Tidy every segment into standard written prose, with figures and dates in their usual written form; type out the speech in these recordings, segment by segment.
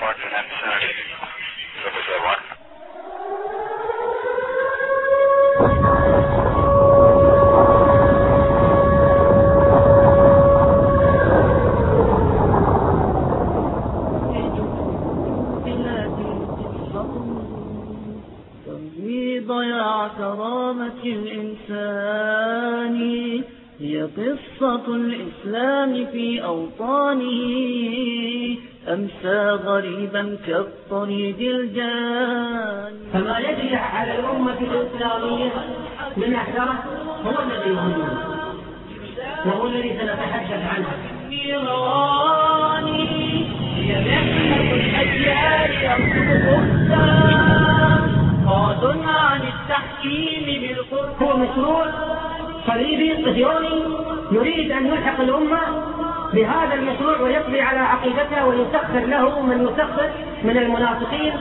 ضياع كرامة الإنسان هي قصة الإسلام في أوطانه أمسى غريبا كالطريد الجاني. فما يجري على الأمة الإسلامية من أحداث هو الذي يهمنا وهو الذي سنتحدث عنه. نيراني هي محنة الأجيال يرفض قاد عن التحكيم بالقرآن. هو مشروع صليبي صهيوني يريد أن يلحق الأمة بهذا المشروع ويقضي على عقيدتها ويسخر له من يسخر من المنافقين.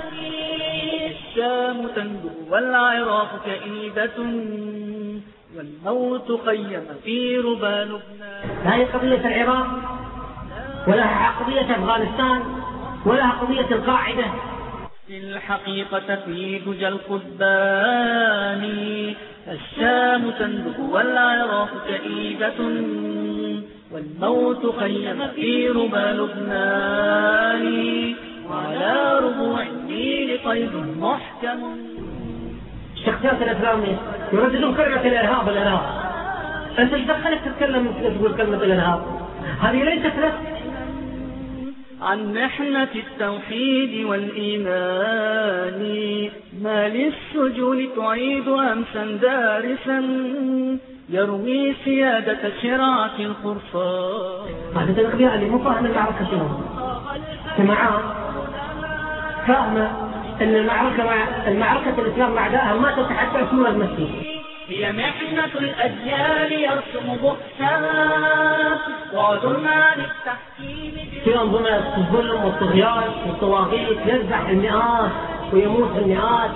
الشام تندو والعراق كئيبة والموت خيم في ربى لبنان. لا هي قضية العراق ولا قضية أفغانستان ولا قضية القاعدة. الحقيقة في دجى القضبان الشام تندب والعراق كئيبة والموت خيم في ربى لبنان وعلى ربوع النيل قيد محكم. الشخصيات الإسلامية يرددون كلمة الإرهاب. أنت ايش دخلك تتكلم تقول كلمة الإرهاب؟ هذه ليست لك. عن محنة التوحيد والإيمان ما للسجون تعيد أمسا دارسا يرمي سيادة شرعة الخرصان. هذا تنقبيها اللي مو فاهم المعركة شنو جماعات فاهمة أن المعركة الإسلام مع أعدائها ما تتحدى اسمها المسيح. هي محنة الأجيال يرسم بؤسا وعد عن التحكيم في أنظمة الظلم والطغيان والطواغيت يذبح المئات ويموت المئات.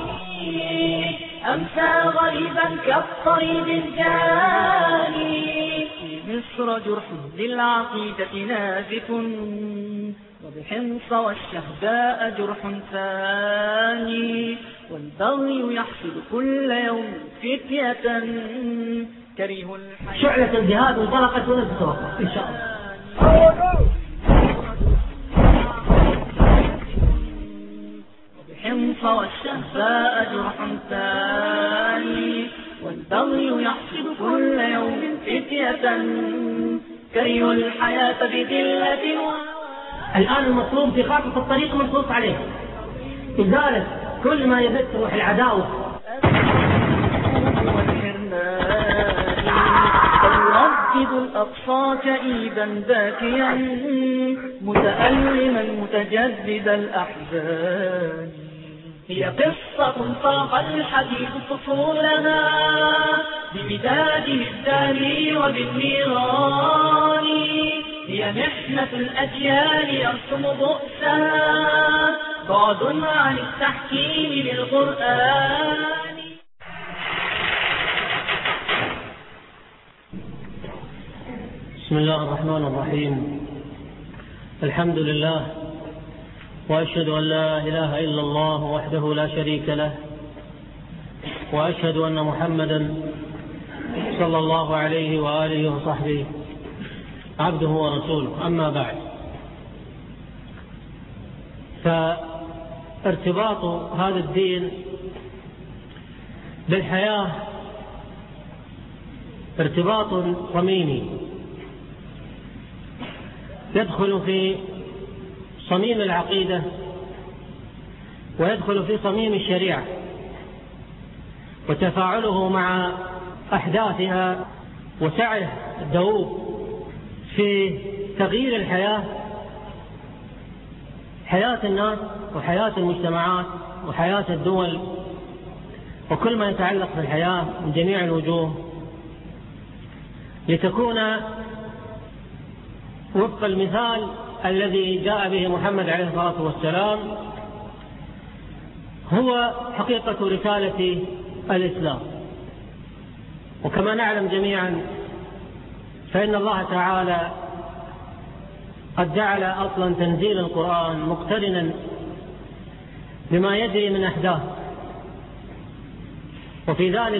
أمسى غريبا كالطريد الجاني في مصر جرح للعقيدة نازف وبحمص والشهداء جرح ثاني والبغي يحصد كل يوم فتية كريه الحياة. شعلة الجهاد انطلقت ولن تتوقف إن شاء الله. وبحمص والشهداء جرح ثاني والبغي يحصد كل يوم فتية كريه الحياة بذلة. الآن المطلوب في خارطة الطريق منصوص عليه إزالة كل ما يبث روح العداوة. يردد الأقصى كئيبا باكيا متألما متجدد الأحزان. هي قصة طاق الحديث فصولها بمداده الداري وبالنيران. هي محنة الأجيال يرسم بؤسها بعد عن التحكيم بالقرآن. بسم الله الرحمن الرحيم. الحمد لله وأشهد أن لا إله إلا الله وحده لا شريك له وأشهد أن محمدا صلى الله عليه وآله وصحبه عبده ورسوله. أما بعد، فارتباط هذا الدين بالحياة ارتباط صميمي يدخل في صميم العقيدة ويدخل في صميم الشريعة، وتفاعله مع أحداثها وسعيه الدؤوب في تغيير الحياة، حياة الناس وحياة المجتمعات وحياة الدول وكل ما يتعلق بالحياة من جميع الوجوه، لتكون وفق المثال الذي جاء به محمد عليه الصلاة والسلام هو حقيقة رسالة الإسلام. وكما نعلم جميعا فإن الله تعالى قد جعل أصلا تنزيل القرآن مقترنا بما يجري من أحداث، وفي ذلك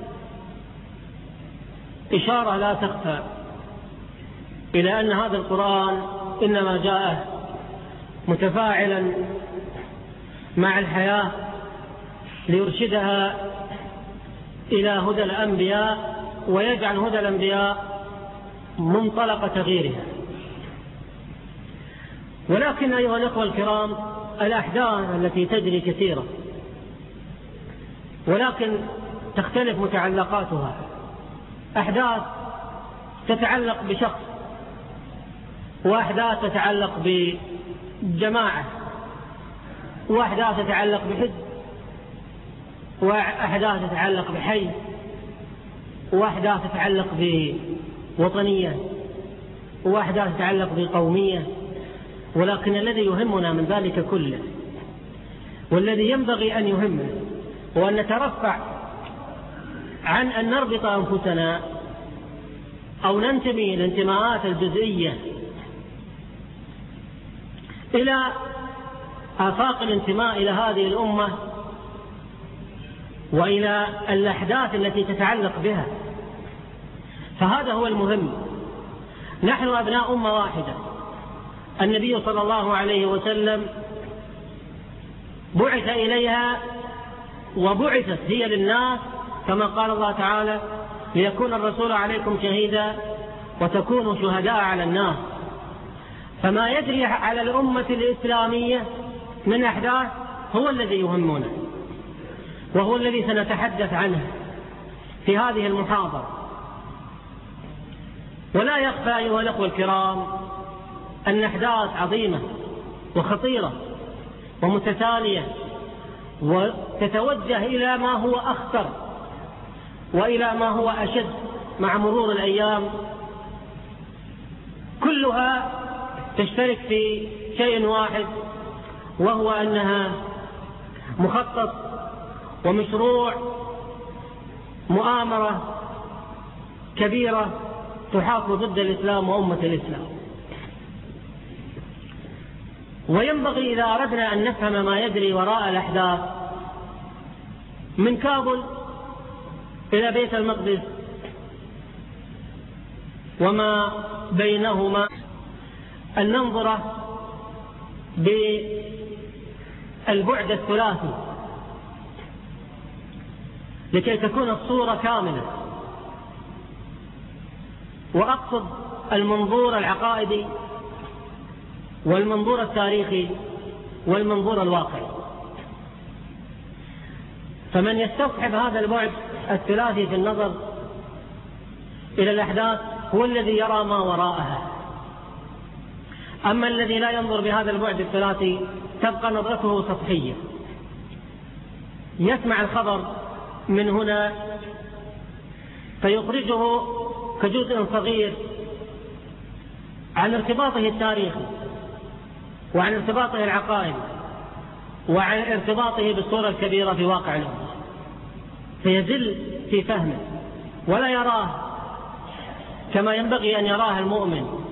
إشارة لا تخفى إلى أن هذا القرآن إنما جاء متفاعلا مع الحياة ليرشدها إلى هدى الأنبياء ويجعل هدى الأنبياء منطلق تغييرها. ولكن أيها الأخوة الكرام، الأحداث التي تجري كثيرة، ولكن تختلف متعلقاتها. أحداث تتعلق بشخص، وأحداث تتعلق بجماعة، وأحداث تتعلق بحزب، وأحداث تتعلق بحي، وأحداث تتعلق بوطنية، وأحداث تتعلق بقومية. ولكن الذي يهمنا من ذلك كله، والذي ينبغي أن يهمنا، وأن نترفع عن أن نربط أنفسنا أو ننتمي الانتماءات الجزئية إلى آفاق الانتماء إلى هذه الأمة وإلى الأحداث التي تتعلق بها، فهذا هو المهم. نحن أبناء أمة واحدة. النبي صلى الله عليه وسلم بعث إليها، وبعثت هي للناس، كما قال الله تعالى: ليكون الرسول عليكم شهيدا وتكونوا شهداء على الناس. فما يجري على الأمة الإسلامية من أحداث هو الذي يهمنا، وهو الذي سنتحدث عنه في هذه المحاضرة. ولا يخفى أيها الأخوة الكرام أن أحداث عظيمة وخطيرة ومتتالية، وتتوجه إلى ما هو أخطر وإلى ما هو أشد مع مرور الأيام، كلها تشترك في شيء واحد، وهو أنها مخطط ومشروع مؤامرة كبيرة تحاك ضد الإسلام وأمة الإسلام. وينبغي إذا أردنا أن نفهم ما يجري وراء الأحداث من كابل إلى بيت المقدس وما بينهما أن ننظر بالبعد الثلاثي لكي تكون الصورة كاملة. وأقصد المنظور العقائدي والمنظور التاريخي والمنظور الواقعي. فمن يستصحب هذا البعد الثلاثي في النظر إلى الأحداث هو الذي يرى ما وراءها. أما الذي لا ينظر بهذا البعد الثلاثي تبقى نظرته سطحية، يسمع الخبر من هنا فيخرجه كجزء صغير عن ارتباطه التاريخي وعن ارتباطه العقائدي وعن ارتباطه بالصورة الكبيرة في واقع الأمة، فيزل في فهمه ولا يراه كما ينبغي أن يراه المؤمن.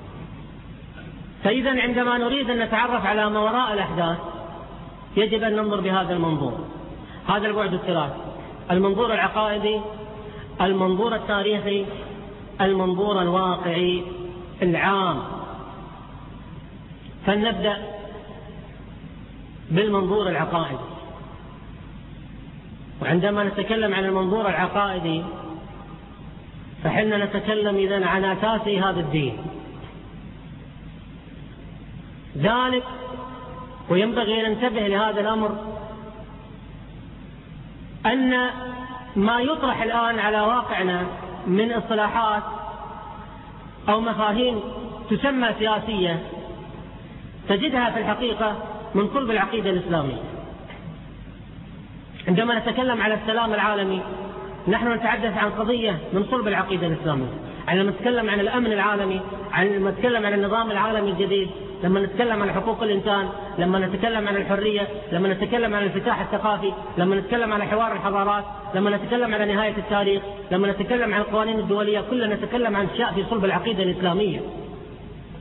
فإذا عندما نريد أن نتعرف على ما وراء الأحداث يجب أن ننظر بهذا المنظور، هذا البعد الثلاثي: المنظور العقائدي، المنظور التاريخي، المنظور الواقعي العام. فلنبدأ بالمنظور العقائدي. وعندما نتكلم عن المنظور العقائدي فحنا نتكلم إذن عن أساس هذا الدين. ذلك وينبغي أن ننتبه لهذا الأمر، أن ما يطرح الآن على واقعنا من اصطلاحات أو مفاهيم تسمى سياسية تجدها في الحقيقة من صلب العقيدة الإسلامية. عندما نتكلم على السلام العالمي نحن نتحدث عن قضية من صلب العقيدة الإسلامية. لما نتكلم عن الأمن العالمي، لما نتكلم عن النظام العالمي الجديد، لما نتكلم عن حقوق الإنسان، لما نتكلم عن الحرية، لما نتكلم عن الانفتاح الثقافي، لما نتكلم عن حوار الحضارات، لما نتكلم عن نهاية التاريخ، لما نتكلم عن القوانين الدولية، كلنا نتكلم عن أشياء في صلب العقيدة الإسلامية.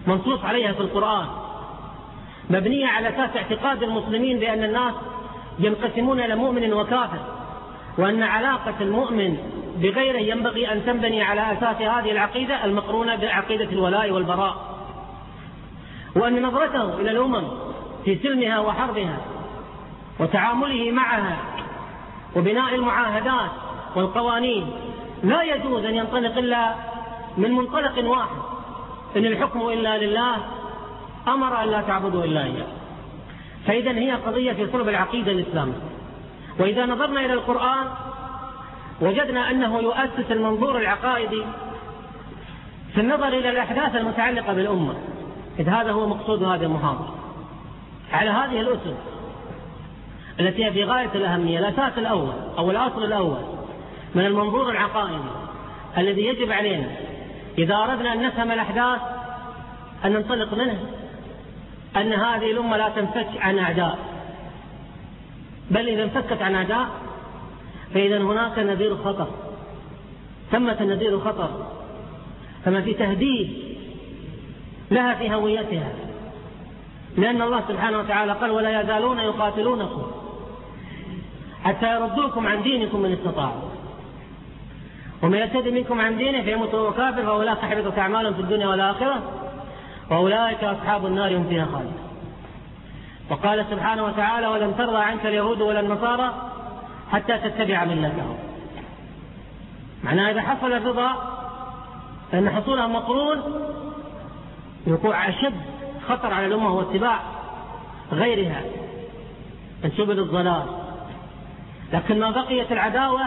منصوص عليها في القرآن، مبنية على أساس اعتقاد المسلمين بأن الناس ينقسمون إلى مؤمن وكافر، وأن علاقة المؤمن بغيره ينبغي أن تنبني على أساس هذه العقيدة المقرونة بعقيدة الولاء والبراء، وأن نظرته إلى الأمم في سلمها وحربها وتعامله معها وبناء المعاهدات والقوانين لا يجوز أن ينطلق إلا من منطلق واحد: إن الحكم إلا لله، أمر أن لا تعبدوا إلا إياه. فإذا هي قضية في صلب العقيدة الإسلامية. وإذا نظرنا إلى القرآن وجدنا أنه يؤسس المنظور العقائدي في النظر إلى الأحداث المتعلقة بالأمة، إذ هذا هو مقصود هذه المحاضرة، على هذه الأسس التي هي في غاية الأهمية. الأساس الأول أو الأصل الأول من المنظور العقائدي الذي يجب علينا إذا أردنا أن نفهم الأحداث أن ننطلق منه أن هذه الأمة لا تنفك عن أعداء، بل إذا انفكت عن أعداء فإذا هناك نذير خطر، ثمة نذير خطر، فما في تهديد لها في هويتها، لأن الله سبحانه وتعالى قال: ولا يزالون يقاتلونكم حتى يردوكم عن دينكم من استطاعوا، ومن يرتد منكم عن دينه فيموت وهو كافر فأولئك حبطت أعمالهم في الدنيا والآخرة وأولئك أصحاب النار هم فيها خالدون. وقال سبحانه وتعالى: ولن ترضى عنك اليهود ولا النصارى حتى تتبع ملتهم. معناه إذا حصل الرضا فإن حصولها مقرون وقوع أشد خطر على الأمة هو اتباع غيرها من سبل الضلال. لكن ما بقيت العداوة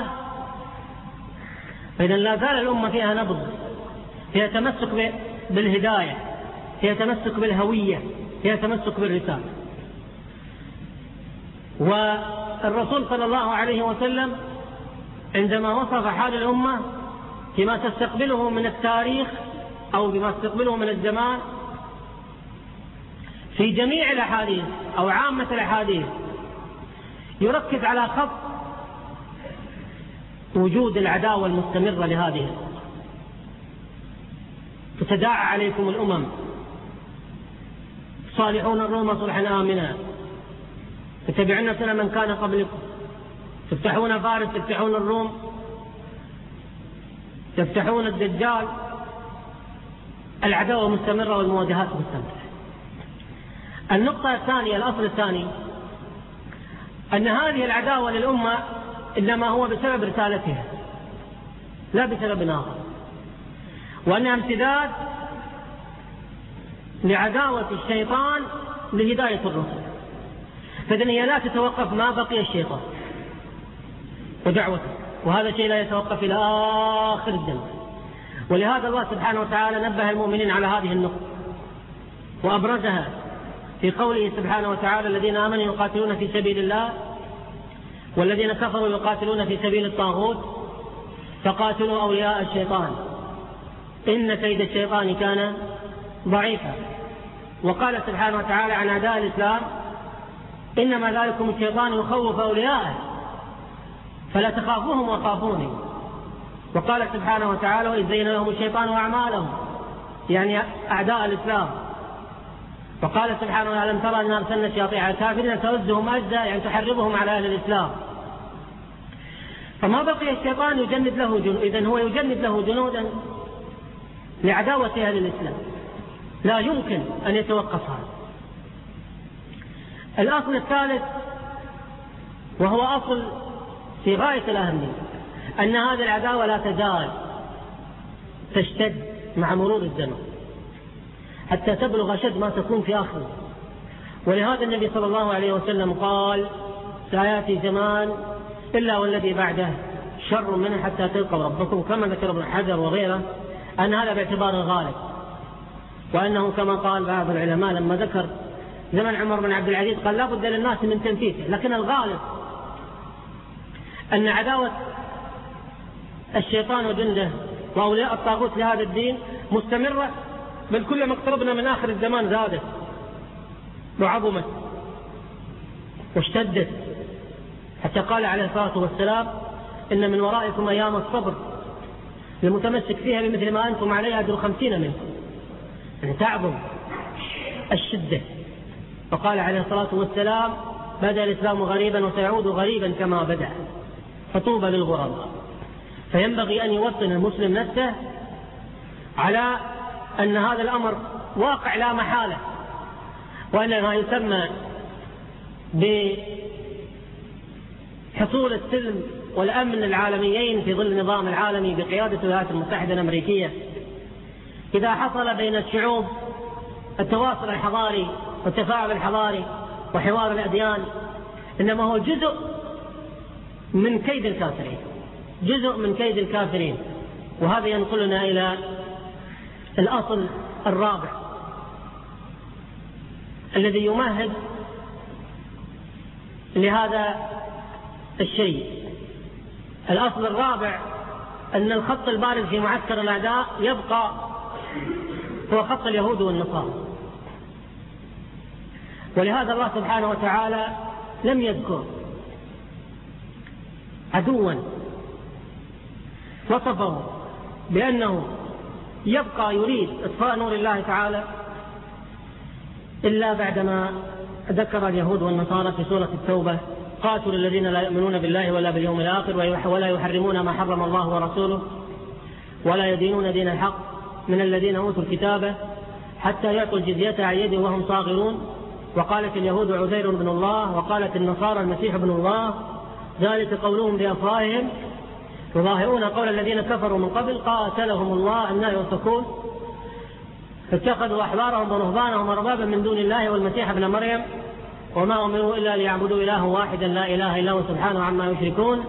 فإذا لا زال الأمة فيها نبض، فيها تمسك بالهداية، فيها تمسك بالهوية، فيها تمسك بالرسالة. والرسول صلى الله عليه وسلم عندما وصف حال الأمة فيما تستقبله من التاريخ أو بما تستقبله من الزمان في جميع الأحاديث أو عامة الأحاديث يركز على خط وجود العداوة المستمرة لهذه الأمة. تتداعى عليكم الأمم، تصالحون الروم صلحا آمنا، تتبعون سنن من كان قبلكم، تفتحون فارس، تفتحون الروم، تفتحون الدجال. العداوة مستمرة والمواجهات مستمرة. النقطة الثانية، الأصل الثاني، أن هذه العداوة للأمة إنما هو بسبب رسالتها لا بسبب آخر، وأنها امتداد لعداوة الشيطان لهداية الرسل. فإذن هي لا تتوقف ما بقي الشيطان ودعوته، وهذا شيء لا يتوقف إلى آخر الزمن. ولهذا الله سبحانه وتعالى نبه المؤمنين على هذه النقطة وأبرزها في قوله سبحانه وتعالى: الذين آمنوا يقاتلون في سبيل الله والذين كفروا يقاتلون في سبيل الطاغوت فقاتلوا أولياء الشيطان إن كيد الشيطان كان ضعيفا. وقال سبحانه وتعالى عن أعداء الإسلام: إنما ذلكم الشيطان يخوف أولياءه فلا تخافوهم وخافوني. وقال سبحانه وتعالى: وإذ زين لهم الشيطان أعمالهم، يعني أعداء الإسلام. وقال سبحانه وتعالى: ألم ترى أن أرسلنا الشياطين على الكافرين تؤزهم أزا، يعني تحرضهم على أهل الإسلام. فما بقي الشيطان يجند له جنود، إذن هو يجند له جنودا لعداوة أهل الإسلام، لا يمكن أن يتوقف هذا. الأصل الثالث وهو أصل في غاية الأهمية، أن هذه العداوة لا تزال تشتد مع مرور الزمن حتى تبلغ أشد ما تكون في آخره. ولهذا النبي صلى الله عليه وسلم قال: سيأتي زمان إلا والذي بعده شر منه حتى تلقوا ربكم، كما ذكر ابن حجر وغيره أن هذا باعتبار الغالب، وأنه كما قال بعض العلماء لما ذكر زمن عمر بن عبد العزيز قال: لا بد للناس من تنفيذه، لكن الغالب أن عداوة الشيطان وجنده وأولياء الطاغوت لهذا الدين مستمرة، بل كلما اقتربنا من آخر الزمان زادت وعظمت واشتدت، حتى قال عليه الصلاة والسلام: إن من ورائكم أيام الصبر المتمسك فيها بمثل ما أنتم عليه أجر 50 منكم. يعني تعظم الشدة. وقال عليه الصلاة والسلام: بدأ الإسلام غريبا وسيعود غريبا كما بدأ، فطوبى للغرباء. فينبغي أن يوطن المسلم نفسه على أن هذا الأمر واقع لا محالة، وأن ما يسمى بحصول السلم والأمن العالميين في ظل النظام العالمي بقيادة الولايات المتحدة الأمريكية، إذا حصل بين الشعوب التواصل الحضاري والتفاعل الحضاري وحوار الأديان، إنما هو جزء من كيد الكافرين، جزء من كيد الكافرين. وهذا ينقلنا إلى الأصل الرابع الذي يمهد لهذا الشيء. الأصل الرابع أن الخط البارز في معسكر الأعداء يبقى هو خط اليهود والنصارى، ولهذا الله سبحانه وتعالى لم يذكر عدوا وصفه بأنه يبقى يريد إطفاء نور الله تعالى إلا بعدما ذكر اليهود والنصارى في سورة التوبة: قاتلوا الذين لا يؤمنون بالله ولا باليوم الآخر ولا يحرمون ما حرم الله ورسوله ولا يدينون دين الحق من الذين أوتوا الكتاب حتى يعطوا الجزية عن يد وهم صاغرون. وقالت اليهود عزير بن الله وقالت النصارى المسيح ابن الله، ذلك قولهم بأفواههم يظاهرون قول الذين كفروا من قبل قاتلهم الله أنى يؤفكون. فاتخذوا أحبارهم ورهبانهم أربابا من دون الله والمسيح ابن مريم وما أمروا إلا ليعبدوا إلها واحدا لا إله إلا هو سبحانه عما يشركون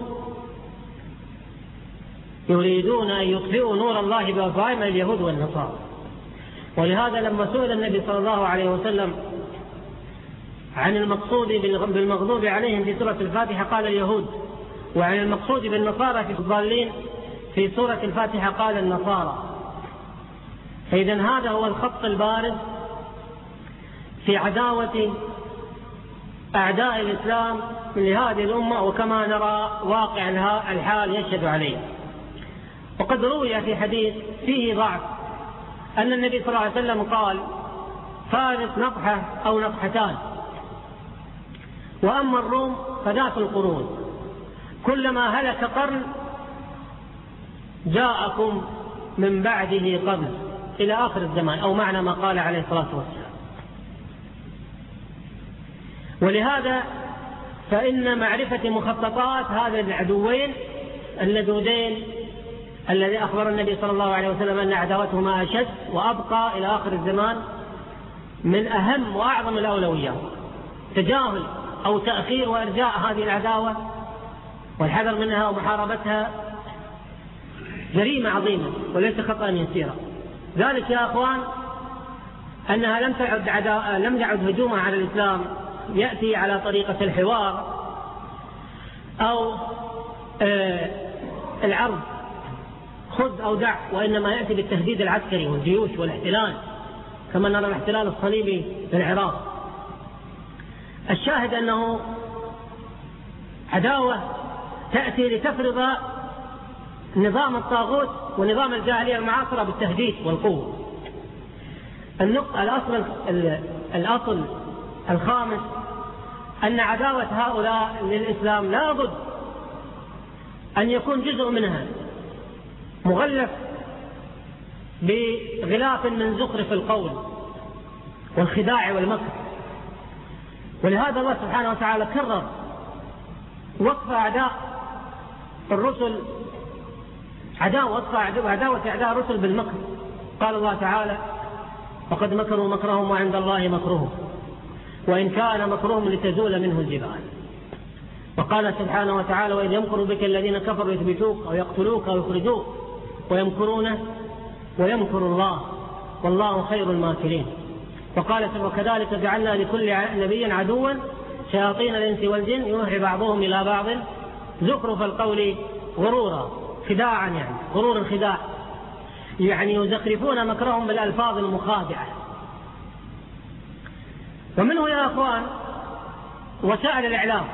يريدون أن يطفئوا نور الله بأفواههم اليهود والنصارى. ولهذا لما سئل النبي صلى الله عليه وسلم عن المقصود بالمغضوب عليهم في سورة الفاتحة قال اليهود، وعن المقصود بالنصارى في الضالين في سورة الفاتحة قال النصارى. فإذن هذا هو الخط البارز في عداوة أعداء الإسلام لهذه الأمة، وكما نرى واقع الحال يشهد عليه. وقد روي في حديث فيه ضعف أن النبي صلى الله عليه وسلم قال: فارس نطحة أو نطحتان، وأما الروم فذات القرون، كلما هلك قرن جاءكم من بعده قرن إلى آخر الزمان، أو معنى ما قال عليه الصلاة والسلام. ولهذا فإن معرفة مخططات هذا العدوين اللدودين الذي أخبر النبي صلى الله عليه وسلم أن عداوتهما أشد وأبقى إلى آخر الزمان من أهم وأعظم الأولويات. تجاهل أو تأخير وإرجاء هذه العداوة والحذر منها ومحاربتها جريمة عظيمة وليس خطأ يسيرا. ذلك يا أخوان أنها لم تعد هجومها على الإسلام يأتي على طريقة الحوار أو العرض خذ أو دع، وإنما يأتي بالتهديد العسكري والجيوش والاحتلال، كما نرى الاحتلال الصليبي في العراق. الشاهد أنه عداوة تأتي لتفرض نظام الطاغوت ونظام الجاهلية المعاصرة بالتهديد والقوة. الأصل الخامس أن عداوة هؤلاء للإسلام لا بد أن يكون جزء منها مغلف بغلاف من زخرف القول والخداع والمكر. ولهذا الله سبحانه وتعالى كرر وصف أعداء الرسل عداوة أعداء الرسل بالمكر. قال الله تعالى: وقد مكروا مكرهم وعند الله مكرهم وإن كان مكرهم لتزول منه الجبال. وقال سبحانه وتعالى: وإذ يمكر بك الذين كفروا يثبتوك أو يقتلوك أو يخرجوك ويمكرون ويمكر الله والله خير الماكرين. وقال: وكذلك جعلنا لكل نبي عدوا شياطين الإنس والجن يوحي بعضهم إلى بعض زخرف القول غرورا، خداعا، يعني غرور الخداع، يعني يزخرفون مكرهم بالألفاظ المخادعة. ومنه يا أخوان وسائل الإعلام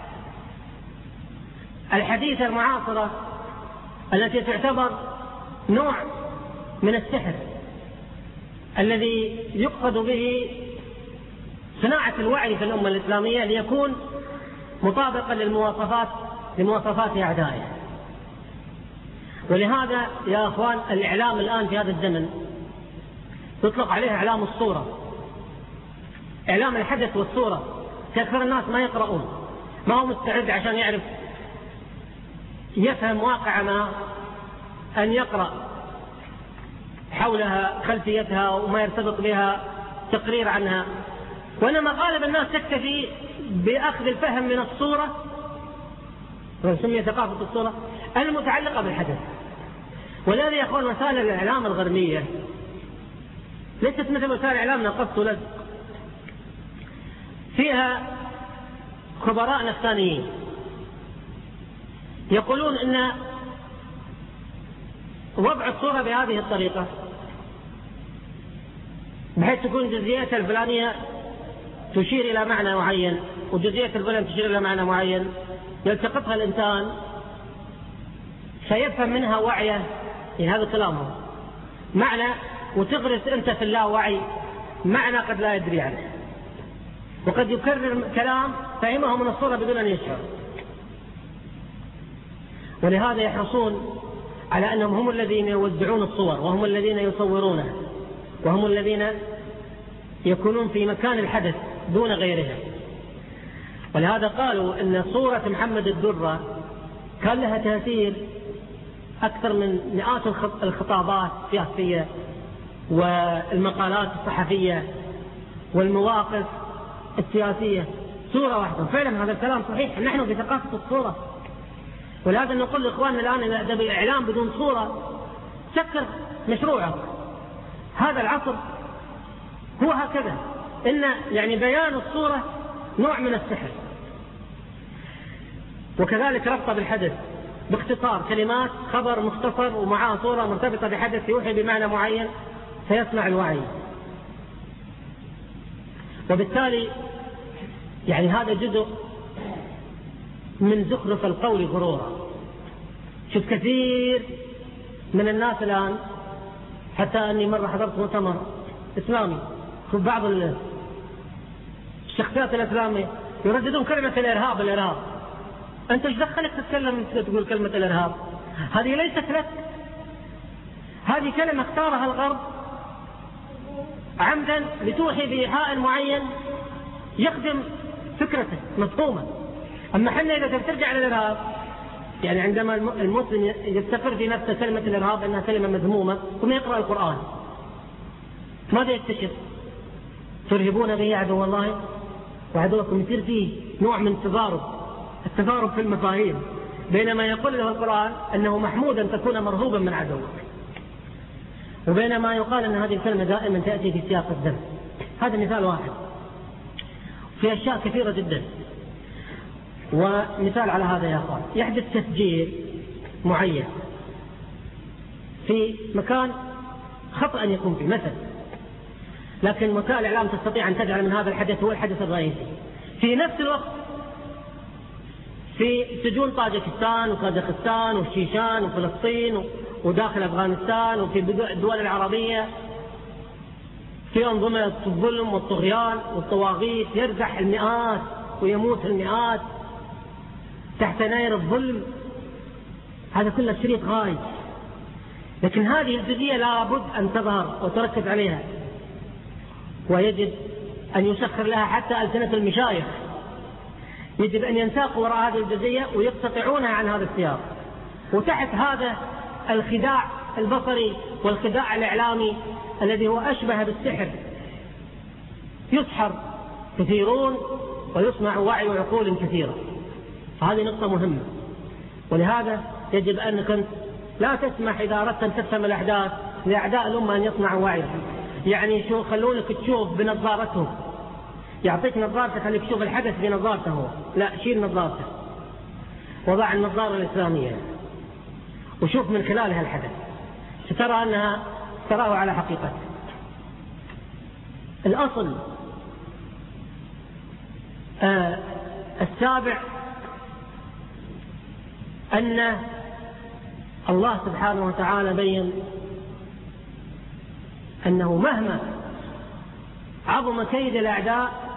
الحديثة المعاصرة التي تعتبر نوع من السحر الذي يقصد به صناعة الوعي في الأمة الإسلامية ليكون مطابقا لمواصفات أعدائه. ولهذا يا أخوان الإعلام الآن في هذا الزمن يطلق عليه إعلام الصورة، إعلام الحدث والصورة. كثير الناس ما يقرؤون، ما هو مستعد عشان يعرف يفهم واقع ما أن يقرأ حولها خلفيتها وما يرتبط بها تقرير عنها، وإنما غالب الناس تكتفي بأخذ الفهم من الصورة، وسمي ثقافة الصورة المتعلقة بالحدث. ولهذا يا أخوان وسائل الإعلام الغربية ليست مثل وسائل إعلامنا قص ولزق، فيها خبراء نفسانيين يقولون إن وضع الصورة بهذه الطريقة بحيث تكون جزئيات الفلانية تشير إلى معنى معين وجزئية الفلانية تشير إلى معنى معين، يلتقطها الإنسان فيفهم منها وعيه، هذا كلامه معنى، وتغرس أنت في اللاوعي معنى قد لا يدري عنه، وقد يكرر كلام فهمه من الصورة بدون أن يشعر. ولهذا يحرصون على أنهم هم الذين يوزعون الصور، وهم الذين يصورونها، وهم الذين يكونون في مكان الحدث دون غيرها. ولهذا قالوا أن صورة محمد الدرة كان لها تأثير أكثر من مئات الخطابات السياسية والمقالات الصحفية والمواقف السياسية، صورة واحدة. فعلا هذا الكلام صحيح، نحن في ثقافة الصورة. ولهذا نقول لإخواننا الآن إذا بالإعلام بدون صورة سكر مشروعه. هذا العصر هو هكذا، إن يعني بيان الصورة نوع من السحر. وكذلك ربط بالحدث باختصار كلمات خبر مختصر ومعها صورة مرتبطة بحدث يوحي بمعنى معين فيصنع الوعي. وبالتالي يعني هذا جزء من زخرف القول غرورا. شوف كثير من الناس الآن، حتى أني مرة حضرت مؤتمر إسلامي، شوف بعض الشخصيات الإسلامية يرددون كلمة الإرهاب. أنت ايش دخلك تقول كلمة الإرهاب؟ هذه ليست لك، هذه كلمة اختارها الغرب عمدا لتوحي بإيحاء معين يخدم فكرته مفهومة. أما حنا إذا ترجع للإرهاب، يعني عندما المسلم يستقر في نفسه كلمة الإرهاب أنها كلمة مذمومة ثم يقرأ القرآن ماذا يكتشف؟ ترهبون به عدو الله وعدوكم. يصير فيه نوع من التضارب في المفاهيم، بينما يقول له القرآن أنه محمود أن تكون مرهوبا من عدوك، وبينما يقال أن هذه الكلمة دائما تأتي في سياق الذم. هذا مثال واحد، في أشياء كثيرة جدا. ومثال على هذا يا أخوان، يحدث تسجيل معين في مكان خطأ أن يكون فيه مثلا، لكن وسائل الإعلام تستطيع أن تجعل من هذا الحدث هو الحدث الرئيسي. في نفس الوقت في سجون طاجكستان وكازاخستان والشيشان وفلسطين وداخل أفغانستان وفي الدول العربية في أنظمة الظلم والطغيان والطواغيت يرزح المئات ويموت المئات تحت نير الظلم. هذا كله شريط غايب، لكن هذه الجزئية لابد أن تظهر وتركز عليها، ويجب أن يسخر لها حتى ألسنة المشايخ، يجب أن ينساقوا وراء هذه الجزئية ويقتطعونها عن هذا السياق. وتحت هذا الخداع البصري والخداع الإعلامي الذي هو أشبه بالسحر يسحر كثيرون ويصنع وعي وعقول كثيرة. فهذه نقطة مهمة. ولهذا يجب أنك لا تسمح إذا أردت أن تفهم الأحداث لأعداء الأمة أن يصنعوا وعي، يعني شو خلونك تشوف بنظارتهم، يعطيك نظارتك خليك تشوف الحدث بنظارته، لا شيل نظارتك وضع النظارة الإسلامية وشوف من خلالها الحدث، سترى أنها تراه على حقيقته. الأصل السابع أن الله سبحانه وتعالى بين أنه مهما عظم كيد الأعداء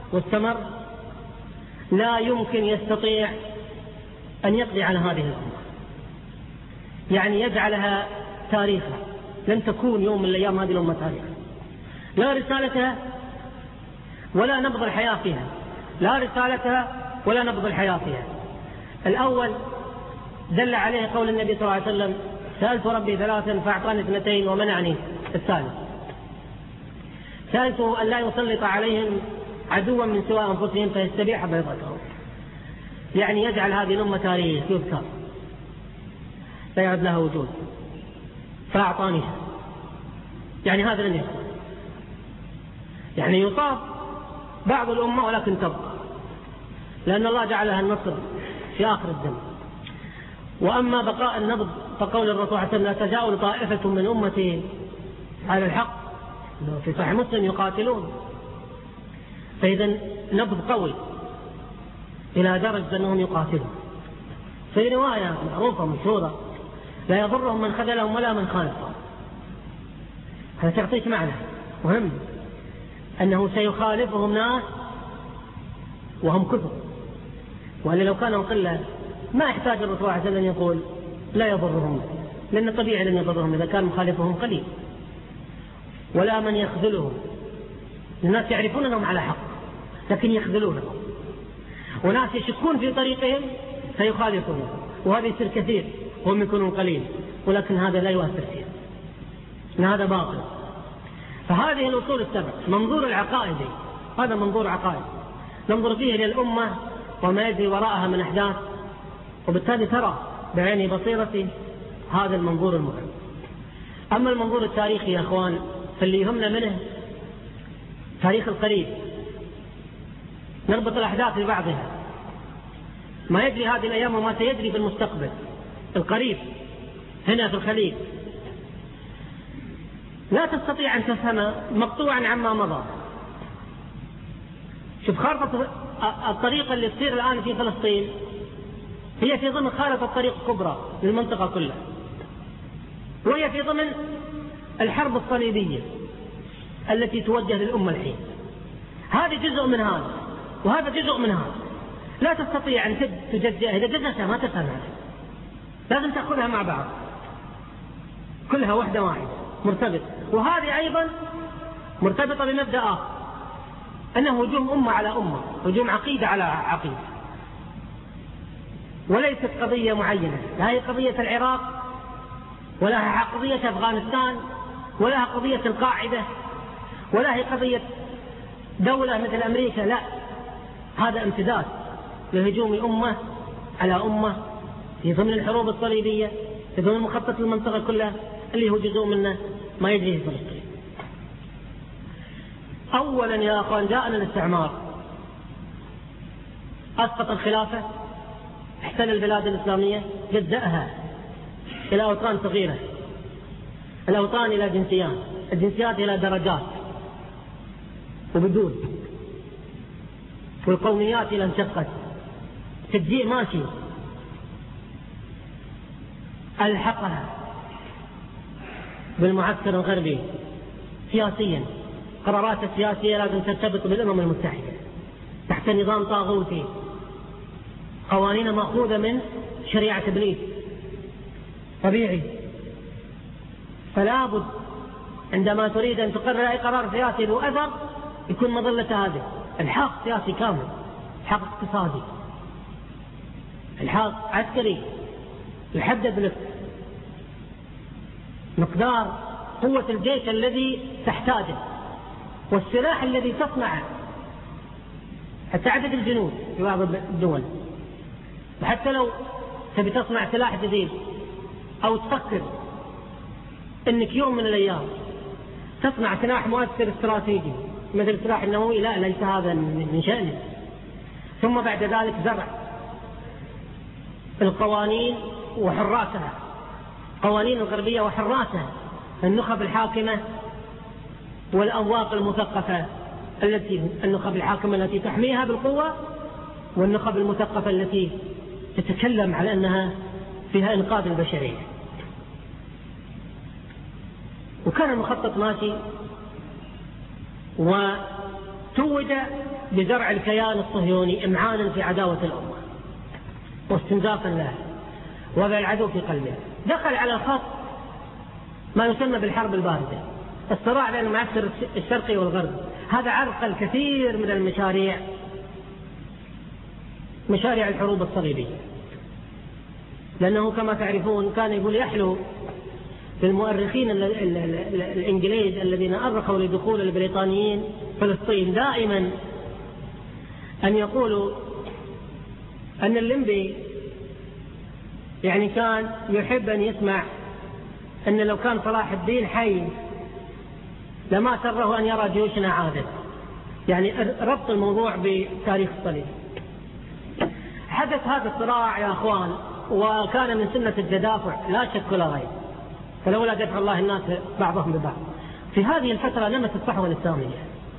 واستمر لا يمكن يستطيع أن يقضي على هذه الأمة، يعني يجعلها تاريخا. لن تكون يوم من الأيام هذه الأمة تاريخا، لا رسالتها ولا نبض الحياة فيها، لا رسالتها ولا نبض الحياة فيها. الأول دل عليه قول النبي صلى الله عليه وسلم: سألت ربي 3 فأعطاني 2 ومنعني الثالث. سألته أن لا يسلط عليهم عدوا من سوى أنفسهم فيستبيح بيضتهم، يعني يجعل هذه الأمة تاريخ يذكر لا يعد لها وجود، فأعطاني يعني هذا لن يكون، يعني يصاب بعض الأمة ولكن تبقى، لأن الله جعلها النصر في آخر الزمن. وأما بقاء النبض فقول الرسول صلى الله عليه وسلم: لا تزال طائفة من أمتي على الحق، في صحيح مسلم يقاتلون. فإذا نبض قوي إلى درجة أنهم يقاتلون. في رواية معروفة مشهورة: لا يضرهم من خذلهم ولا من خالفهم. هذا تعطيك معنى مهم، أنه سيخالفهم ناس وهم كثر، وأن لو كانوا قلة ما يحتاج الرسول صلى الله عليه وسلم يقول لا يضرهم، لأن طبيعي لن يضرهم إذا كان مخالفهم قليل. ولا من يخذلهم، الناس يعرفون أنهم على حق لكن يخذلونهم، وناس يشكون في طريقهم فيخالفونهم، وهذا يصير كثير وهم يكونون قليل، ولكن هذا لا يؤثر فيه، إن هذا باطل. فهذه الأصول السبع. منظور العقائدي، هذا منظور عقائد ننظر فيه للأمة وما يجري وراءها من أحداث، وبالتالي ترى بعين بصيرتي هذا المنظور المهم. أما المنظور التاريخي يا أخوان فاللي يهمنا منه تاريخ القريب، نربط الأحداث ببعضها، ما يجري هذه الأيام وما سيجري في المستقبل القريب هنا في الخليج. لا تستطيع أن تفهم مقطوعا عما مضى. شوف خارطة الطريقة اللي تصير الآن في فلسطين هي في ضمن خارطة الطريق الكبرى للمنطقة كلها، وهي في ضمن الحرب الصليبية التي توجه للأمة الحين. هذا جزء من هذا وهذا جزء من هذا، لا تستطيع أن تجزئها، إذا جزئتها ما تفهمها، لازم تأخذها مع بعض كلها وحدة واحدة مرتبطة. وهذه أيضا مرتبطة بمبدأ آخر، أنه هجوم أمة على أمة، هجوم عقيدة على عقيدة، وليست قضية معينة، لا هي قضية العراق ولا هي قضية أفغانستان ولا هي قضية القاعدة ولا هي قضية دولة مثل أمريكا، لا، هذا امتداد لهجوم أمة على أمة في ضمن الحروب الصليبية، في ضمن مخطط المنطقة كلها اللي هو جزء منه ما يجري في فلسطين. أولا يا أخوان جاءنا الاستعمار، أسقط الخلافة، احتل البلاد الإسلامية، جزأها إلى أوطان صغيرة، الأوطان إلى جنسيات، الجنسيات إلى درجات وبدود، والقوميات إلى انشقت، تجزيء ماشي. ألحقها بالمعسكر الغربي سياسيا، قرارات السياسية لازم ترتبط بالأمم المتحدة تحت نظام طاغوتي، قوانين مأخوذة من شريعة إبليس طبيعي. فلا بد عندما تريد أن تقرر أي قرار سياسي ذو أثر يكون مظلة هذا الحاق سياسي كامل، الحاق اقتصادي، الحاق عسكري، يحدد لك مقدار قوة الجيش الذي تحتاجه والسلاح الذي تصنعه، حتى عدد الجنود في بعض الدول. وحتى لو تبي تصنع سلاح جديد أو تفكر أنك يوم من الأيام تصنع سلاح مؤثر استراتيجي مثل السلاح النووي، لا، ليس هذا من شأنه. ثم بعد ذلك زرع القوانين وحراسها، قوانين الغربية وحراسها، النخب الحاكمة والأنواق المثقفة، النخب الحاكمة التي تحميها بالقوة، والنخب المثقفة التي تتكلم على أنها فيها إنقاذ البشرية. وكان المخطط ماشي، وتوج بزرع الكيان الصهيوني إمعانا في عداوة الأمة واستنزافا لها وضع العدو في قلبها. دخل على الخط ما يسمى بالحرب الباردة، الصراع بين المعسكر الشرقي والغرب. هذا عرقل كثير من مشاريع الحروب الصليبية، لأنه كما تعرفون كان يقول يحلو للمؤرخين الإنجليز الذين أرخوا لدخول البريطانيين فلسطين دائما أن يقولوا أن الليمبي يعني كان يحب أن يسمع أن لو كان صلاح الدين حي لما سره أن يرى جيوشنا عادت، يعني ربط الموضوع بتاريخ الصليب. حدث هذا الصراع يا أخوان، وكان من سنة التدافع لا شك ولا ريب، فلولا دفع الله الناس بعضهم ببعض. في هذه الفترة نمت الصحوة الإسلامية،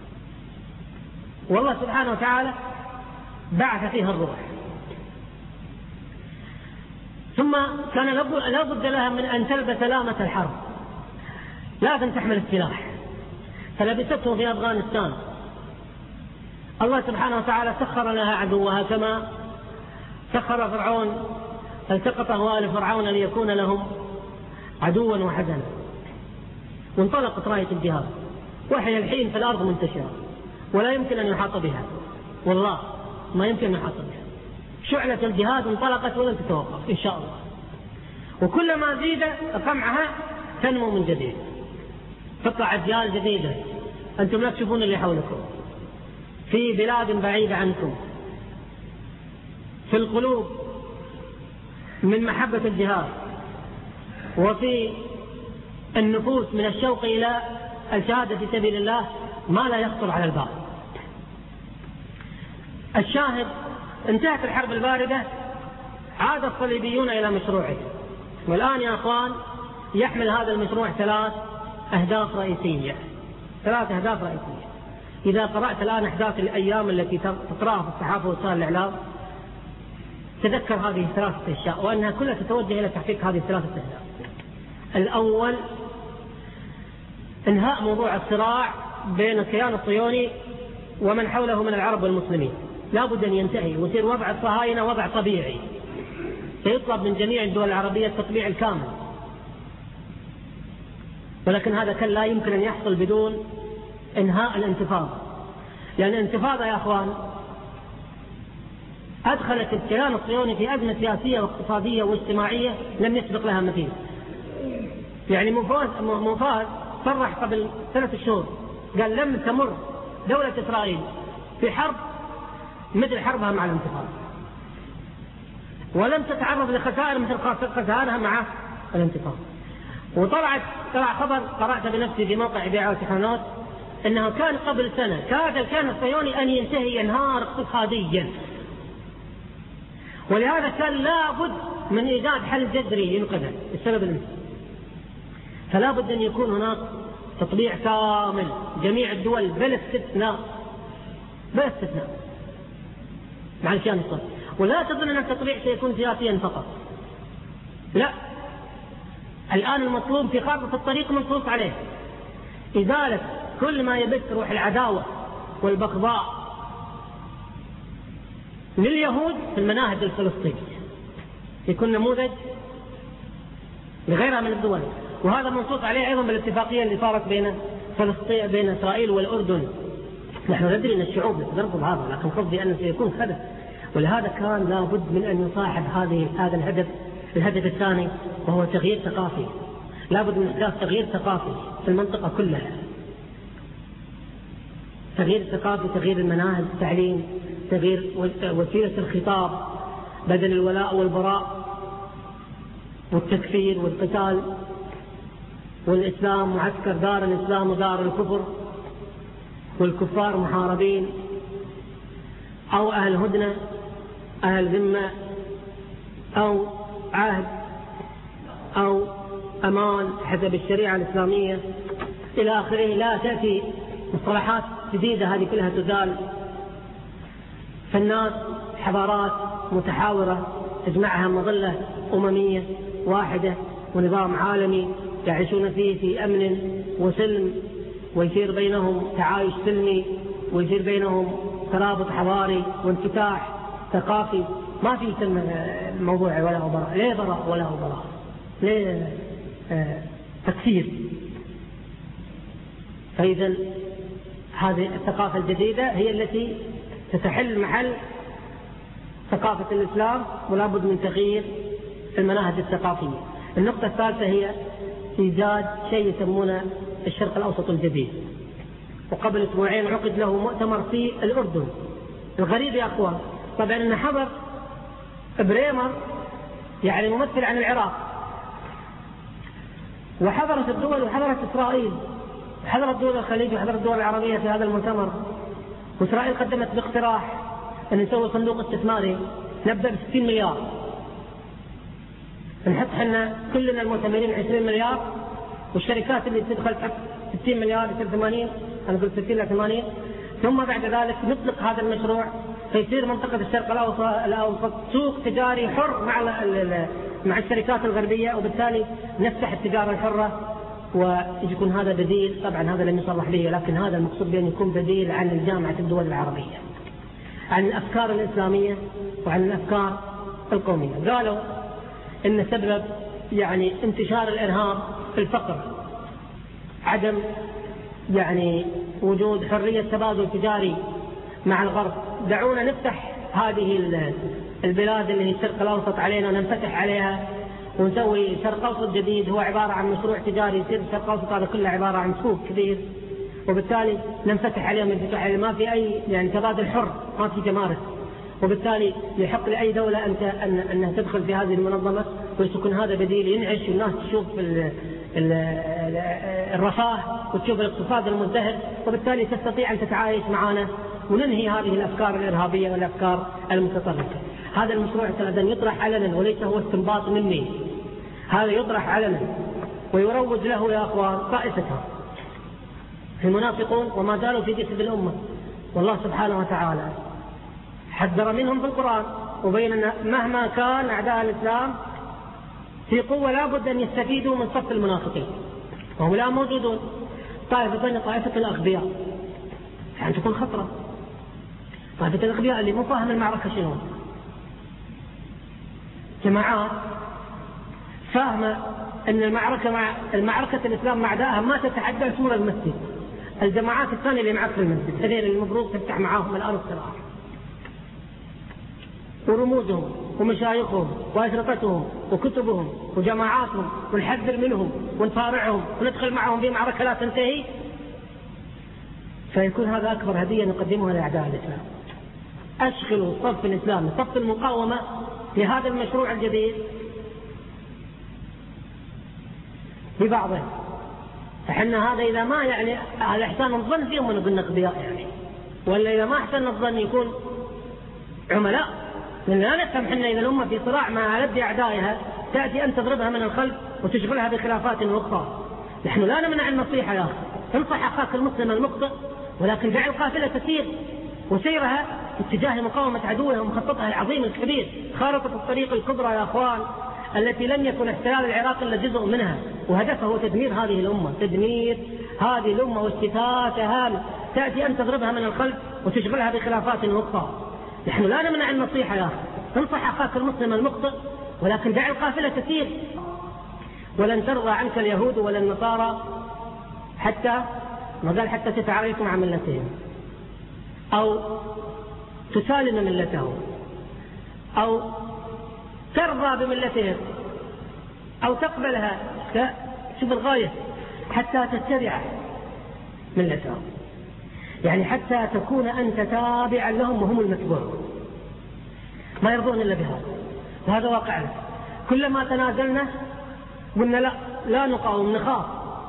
والله سبحانه وتعالى بعث فيها الروح، ثم كان لا بد لها من أن تلبس لامة الحرب، لازم تحمل السلاح، فلبسته في أفغانستان. الله سبحانه وتعالى سخر لها عدوها كما سخر فرعون، التقطه آل فرعون ليكون لهم عدوا وحزنا، وانطلقت راية الجهاد، وهي الحين في الأرض منتشرة ولا يمكن أن يحاط بها، والله ما يمكن أن يحاط بها. شعلة الجهاد انطلقت ولن تتوقف إن شاء الله، وكلما زيد قمعها تنمو من جديد، تطلع أجيال جديدة. أنتم لا تشوفون اللي حولكم في بلاد بعيدة عنكم، في القلوب من محبة الجهاد، وفي النفوس من الشوق إلى الشهادة في سبيل الله ما لا يخطر على البال. الشاهد، انتهت الحرب الباردة، عاد الصليبيون إلى مشروعه، والآن يا أخوان يحمل هذا المشروع ثلاث أهداف رئيسية. إذا قرأت الآن أحداث الأيام التي تقرأها في الصحافة وسائل الإعلام تذكر هذه الثلاثة أشياء، وأنها كلها تتوجه إلى تحقيق هذه الثلاثة أهداف. الأول، إنهاء موضوع الصراع بين الكيان الصهيوني ومن حوله من العرب والمسلمين، لا بد أن ينتهي ويصير وضع الصهاينة وضع طبيعي. سيطلب من جميع الدول العربية التطبيع الكامل، ولكن هذا كان لا يمكن أن يحصل بدون إنهاء الانتفاضة، لأن الانتفاضة يا أخوان أدخلت الكيان الصهيوني في أزمة سياسية واقتصادية واجتماعية لم يسبق لها مثيل. يعني موفاز صرح قبل 3 شهور قال لم تمر دولة إسرائيل في حرب مثل حربها مع الانتفاضة، ولم تتعرض لخسائر مثل خسائرها مع الانتفاضة. طلع خبر قرأت بنفسي في موقع بيع وتحرنات أنه كان قبل سنة كاد الكيان الصهيوني أن ينهار اقتصاديا، ولهذا كان لابد من إيجاد حل جذري ينقذه السبب الانتفاضة. فلا بد أن يكون هناك تطبيع كامل جميع الدول بلا استثناء مع الكيان الصهيوني. ولا تظن أن التطبيع سيكون سياسيا فقط، لا، الآن المطلوب في خارطة الطريق منصوص عليه إزالة كل ما يبث روح العداوة والبغضاء لليهود في المناهج الفلسطينية، يكون نموذج لغيرها من الدول. وهذا منصوص عليه أيضا بالاتفاقية اللي صارت بين إسرائيل والأردن. نحن ندري أن الشعوب ترفض هذا، لكن قصدي أنه سيكون حدث، ولهذا كان لابد من أن يصاحب هذا الهدف الثاني، وهو تغيير ثقافي. لابد من إحداث تغيير ثقافي في المنطقة كلها، تغيير ثقافي، تغيير المناهج، التعليم، تغيير وسيلة الخطاب، بدل الولاء والبراء والتكفير والقتال، والإسلام معسكر دار الإسلام ودار الكفر، والكفار محاربين، أو أهل هدنة، أهل ذمة، أو عهد، أو أمان حسب الشريعة الإسلامية إلى آخره. لا تأتي مصطلحات جديدة هذه كلها تزال. فالناس حضارات متحاورة تجمعها مظلة أممية واحدة ونظام عالمي يعيشون فيه في أمن وسلم، ويصير بينهم تعايش سلمي، ويصير بينهم ترابط حضاري وانفتاح ثقافي، ما في موضوع ولا براء. ليه براء ولا براء؟ ليه تكفير؟ فإذا هذه الثقافة الجديدة هي التي تتحل محل ثقافة الإسلام، ولا بد من تغيير المناهج الثقافية. النقطة الثالثة هي إيجاد شيء يسمونه الشرق الأوسط الجديد. وقبل أسبوعين عقد له مؤتمر في الأردن. الغريب يا أخوان طبعا أن حضر بريمر يعني ممثل عن العراق، وحضرت الدول وحضرت إسرائيل وحضرت دول الخليج وحضرت الدول العربية في هذا المؤتمر. وإسرائيل قدمت باقتراح أن نسوي صندوق استثماري نبدأ ب60 مليار، نحط حنا كلنا المؤتمرين 20 مليار، والشركات اللي تدخل تحط 60 مليار يصير 80، أنا قلت 60 إلى 80، ثم بعد ذلك نطلق هذا المشروع فيصير منطقة الشرق الأوسط سوق تجاري حر مع الشركات الغربية، وبالتالي نفتح التجارة الحرة ويكون هذا بديل. طبعا هذا لم يصرح به، لكن هذا المقصود بأن يكون بديل عن الجامعة الدول العربية، عن الأفكار الإسلامية وعن الأفكار القومية. قالوا إن سبب يعني انتشار الإرهاب الفقر، عدم يعني وجود حرية تبادل تجاري مع الغرب. دعونا نفتح هذه البلاد اللي هي الشرق الأوسط علينا وننفتح عليها ونسوي شرق أوسط جديد هو عبارة عن مشروع تجاري. يصير الشرق الأوسط هذا كله عبارة عن سوق كبير، وبالتالي ننفتح عليهم ما في أي يعني تبادل حر، ما في تمارس، وبالتالي يحق لأي دولة أنها تدخل في هذه المنظمة ويكون هذا بديل ينعش والناس تشوف الرفاه وتشوف الاقتصاد المزدهر، وبالتالي تستطيع أن تتعايش معنا وننهي هذه الأفكار الإرهابية والأفكار المتطرفة. هذا المشروع أن يطرح علنا وليس هو استنباط مني، هذا يطرح علنا ويروج له يا أخوان طائفتها المنافقون وما زالوا في جسد الأمة. والله سبحانه وتعالى حذر منهم في القرآن وبين أن مهما كان أعداء الإسلام في قوة لا بد أن يستفيدوا من صف المنافقين، وهم لا موجودون. طائفة الأغبياء يعني تكون خطرة. طائفة الأغبياء اللي مو فاهم المعركة شنو، جماعات فاهمة أن المعركة الإسلام مع أعدائها ما تتعدى سور المسجد. الجماعات الثانية اللي معك في المسجد هذين اللي المفروض تفتح معاهم الأرض صراحة، ورموزهم ومشايخهم وأشرطتهم وكتبهم وجماعاتهم، ونحذر منهم ونفارعهم وندخل معهم في معركة لا تنتهي، فيكون هذا أكبر هدية نقدمها لأعداء الإسلام. أشغلوا صف الإسلام، صف المقاومة في هذا المشروع الجديد ببعضه. فحنا هذا إذا ما يعني على إحسان الظن فيهم ونقول أغبياء يعني، ولا إذا ما أحسن الظن يكون عملاء. لأن لا نفهم حنا إذا الأمة في صراع مع لد أعدائها تأتي أن تضربها من الخلف وتشغلها بخلافات أخرى. نحن لا نمنع النصيحة يا أخي، تنصح أخاك المسلم المخطئ، ولكن دع القافلة تسير وسيرها اتجاه مقاومة عدوها ومخططها العظيم الكبير. خارطة الطريق الكبرى يا أخوان التي لم يكن احتلال العراق إلا جزء منها، وهدفه هو تدمير هذه الأمة، تدمير هذه الأمة واستفاتها. تأتي أن تضربها من الخلف وتشغلها بخلافات أخرى. نحن لا نمنع النصيحة يا أخي، تنصح أخاك المسلم المخطئ، ولكن دع القافلة تسير. ولن ترضى عنك اليهود ولا النصارى حتى ما قال حتى تتعارفوا مع ملتهم، أو تسالم ملتهم، أو ترضى بملتهم، أو تقبلها. شوف الغاية، حتى تتبع ملتهم، يعني حتى تكون أنت تابعا لهم وهم المتبوع. ما يرضون إلا بهذا، وهذا واقعنا. كلما تنازلنا قلنا لا نقاوم، نخاف،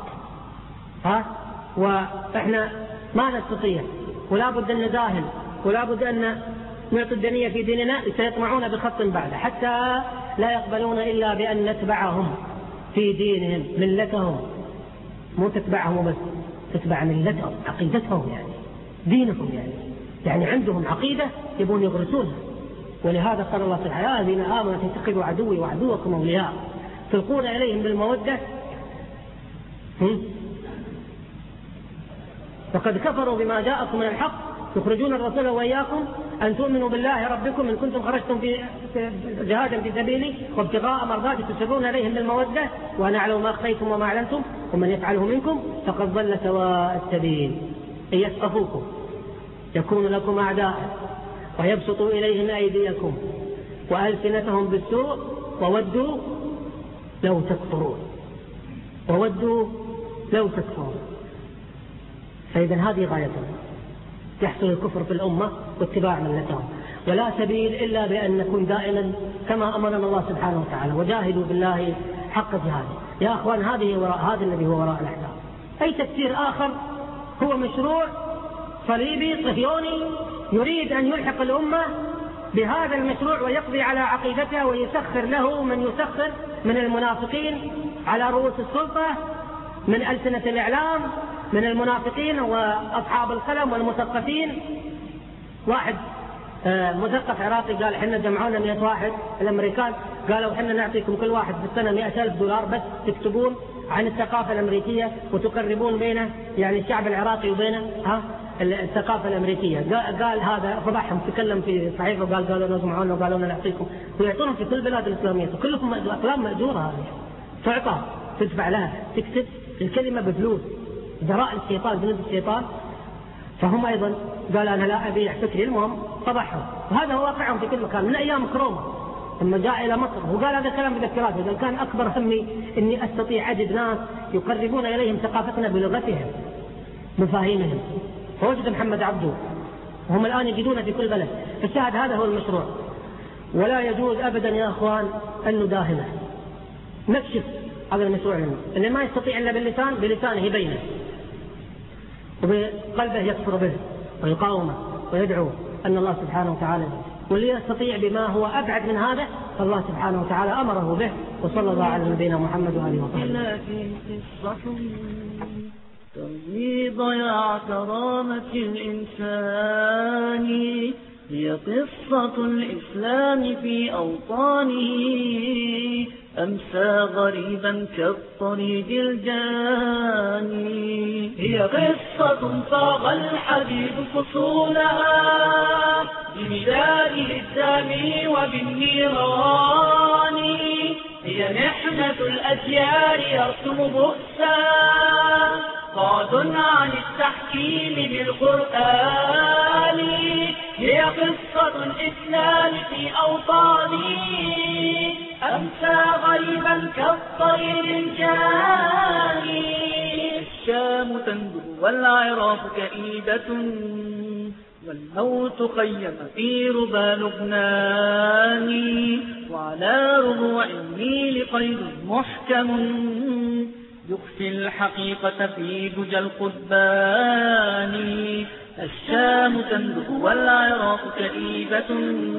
وإحنا ما نستطيع، ولا بد أن نداهن، ولا بد أن نعطي الدنيا في ديننا. سيطمعون بخط بعد حتى لا يقبلون إلا بأن نتبعهم في دينهم، ملتهم، مو تتبعهم بس، تتبع ملتهم، عقيدتهم، يعني دينهم، يعني عندهم عقيدة يبون يغرسونها. ولهذا قال الله سبحانه: يا الذين آمنوا تتخذوا عدوي وعدوكم أولياء تلقون إليهم بالمودة وقد كفروا بما جاءكم من الحق يخرجون الرسول وإياكم أن تؤمنوا بالله ربكم إن كنتم خرجتم في جهادا في سبيلي وابتغاء مرضاتي تسرون إليهم بالمودة وأنا أعلم ما أخفيتم وما أعلنتم ومن يفعله منكم فقد ضل سواء السبيل. إن يثقفوكم يكون لكم أعداء ويبسطوا إليهم أيديكم وألسنتهم بالسوء وودوا لو تكفرون. فإذا هذه غايتهم، يحصل الكفر في الأمة واتباع ملتهم، ولا سبيل إلا بأن نكون دائما كما أمرنا الله سبحانه وتعالى وجاهدوا بالله حق جهاده. يا أخوان هذا الذي هو وراء الأحزاب. أي تفسير آخر هو مشروع صليبي صهيوني يريد أن يلحق الأمة بهذا المشروع ويقضي على عقيدتها ويسخر له من يسخر من المنافقين على رؤوس السلطة، من ألسنة الإعلام، من المنافقين وأصحاب القلم والمثقفين. واحد مثقف عراقي قال حنا جمعونا 100 واحد، الأمريكان قالوا حنا نعطيكم كل واحد في السنة $100,000 بس تكتبون عن الثقافة الأمريكية وتقربون بينه، يعني الشعب العراقي وبينه الثقافة الأمريكية. قال هذا فضحهم، تكلم في صحيفة وقال قالوا لنا جمعونا وقالوا لنا نعطيكم، ويعطونهم في كل البلاد الإسلامية، وكلكم أقلام مأجورة هذه تعطى تدفع لها، تكتب الكلمة بفلوس، جراء الشيطان بنود الشيطان. فهم أيضا قال أنا لا أبيع فكري، المهم فضحهم، وهذا هو واقعهم في كل مكان من أيام كروما لما جاء إلى مصر وقال هذا كلام بذكراته، قال كان أكبر همي إني أستطيع أجد ناس يقربون إليهم ثقافتنا بلغتهم مفاهيمهم، فوجد محمد عبده وهم الآن يجدون في كل بلد. فالشاهد هذا هو المشروع، ولا يجوز أبدا يا أخوان أن نداهمه، نكشف هذا المشروع لنا. اللي ما يستطيع إلا باللسان بلسانه بينه وبقلبه يكفر به ويقاومه ويدعو أن الله سبحانه وتعالى، واللي يستطيع بما هو أبعد من هذا فالله سبحانه وتعالى أمره به. وصلى الله على نبينا محمد وآله وصحبه. ترمي ضياع كرامة الإنسان هي قصة الإسلام في أوطانه، أمسى غريبا كالطريد الجاني. هي قصة صاغ الحديد فصولها بمداد الدم وبالنيران. هي محنة الأجيال يرسم بؤسا قاد عن التحكيم بالقرآن. هي قصة الإسلام في أوطاني أمسى غريبا كالطير الجاني. الشام تندب والعراق كئيبة والموت خيم في ربى لبنان. وعلى ربوع النيل قيد محكم يخفي الحقيقة في دجى القضبان. الشام تندب والعراق كئيبة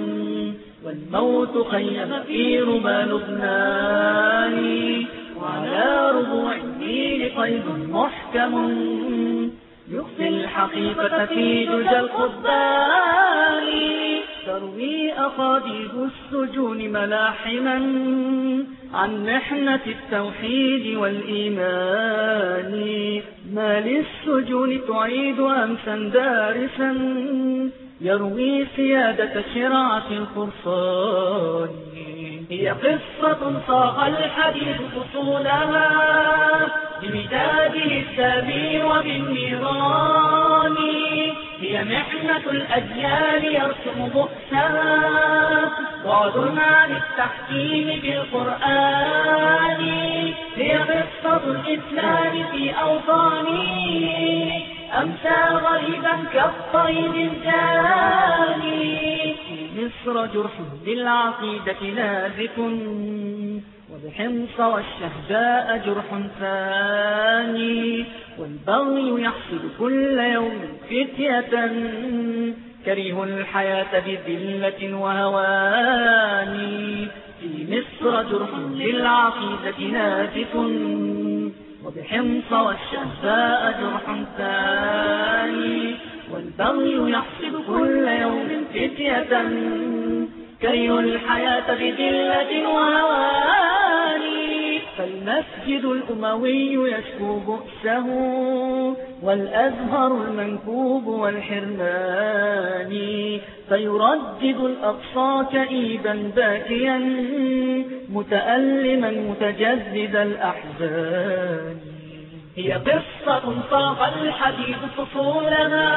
والموت خيم في ربى لبنان. وعلى ربوع النيل قيد محكم يخفي الحقيقة في دجى القضبان. تروي أقاديد السجون ملاحما عن محنة التوحيد والإيمان. ما للسجون تعيد أمسا دارسا يروي سيادة شرعة الفرصان. هي قصة صاغ الحديد فصولها بمداده السبي وبالنيران. هي محنة الأجيال يرسم بؤسا بعد عن التحكيم بالقرآن. هي قصة الإسلام في أوطاني أمسى غريبا كالطير الجاني. في مصر جرح للعقيدة نازف وبحمص والشهداء جرح ثاني. والبغي يحصد كل يوم فتية كرهوا الحياة بذلة وهوان. في مصر جرح للعقيدة نازف وبحمص والشهداء جرح ثاني. والبغي يحصد كل يوم فتية كرهوا الحياة بذلة وهوان. فالمسجد الأموي يشكو بؤسه والأزهر المنكوب والحرمان، فيردد الأقصى كئيبا باكيا متألما متجدد الأحزان. هي قصة طاق الحديث فصولها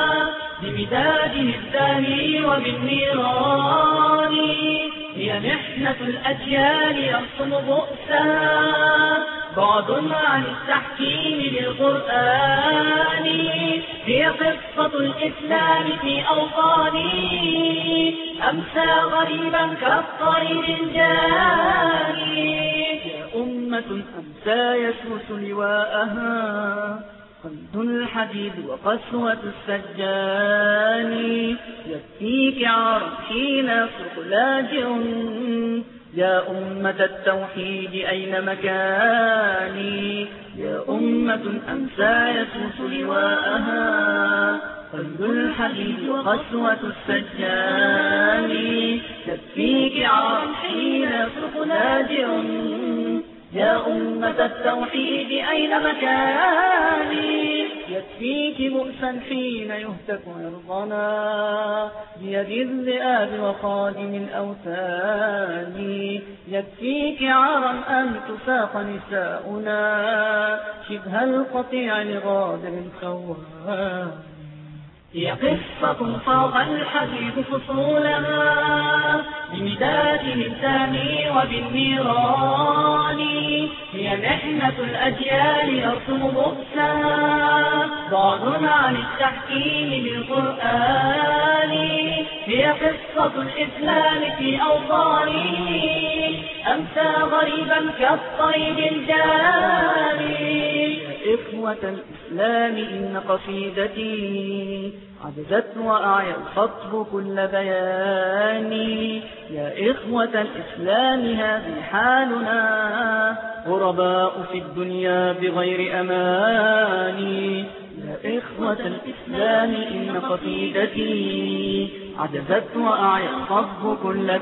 بمداده الزاهي وبالنيران، هي محنة الأجيال يرسم بؤسها بعد عن التحكيم للقرآن، هي قصة الإسلام في أوطاني أمسى غريبا كالطير الجاني. أمة أمسى يسوس لواءها قلد الحديد وقسوة السجان، يكفيك عارا حين يصرخ لاجئ يا أمة التوحيد أين مكاني. يا أمة أمسى يسوس لواءها قلد الحديد وقسوة السجان، يكفيك عارا حين يصرخ لاجئ يا أمة التوحيد أين مكاني. يكفيك بؤسا حين يهتك عرضنا بيد الذئاب وخادم الأوثان، يكفيك عارا أن تساق نساؤنا شبه القطيع لغادر الخوان. هي قصة فوق الحديث فصولها بمداده الثاني وبالنيران، هي محنة الأجيال يرسم بؤسها بعض عن التحكيم بالقرآن، هي قصة الإسلام في أوطاني أمسى غريبا كالطير الجاني. إخوة الإسلام إن قصيدتي عجزت وأعيا الخطب كل بياني. يا إخوة الإسلام هذه حالنا غرباء في الدنيا بغير أماني. يا إخوة الإسلام إن قصيدتي عجزت وأعيا الخطب كل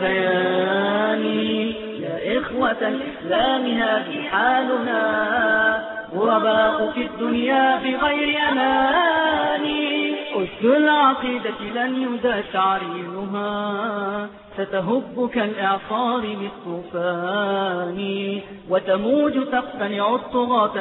بياني. يا إخوة الإسلام هذه حالنا غرباء في الدنيا بغير أماني. أسد العقيدة لن يدى تعريضها ستهب كالإعصار بالطوفان، وتموج تقتنع الطغاة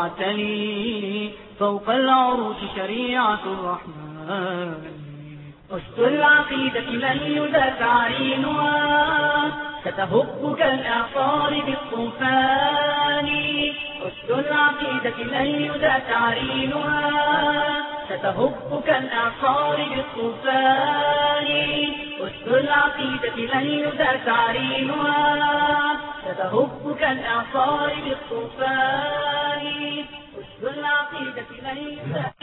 لتعتلي فوق العروش شريعة الرحمن. أسد العقيدة لن يدى تعريضها ستهب كالإعصار بالطوفان، أسد العقيدة لن يدى تعرينها ستهب كالإعصار بالطوفان، أسد العقيدة لن يدى تعرينها ستهب كالإعصار بالطوفان، أسد العقيدة لن يدى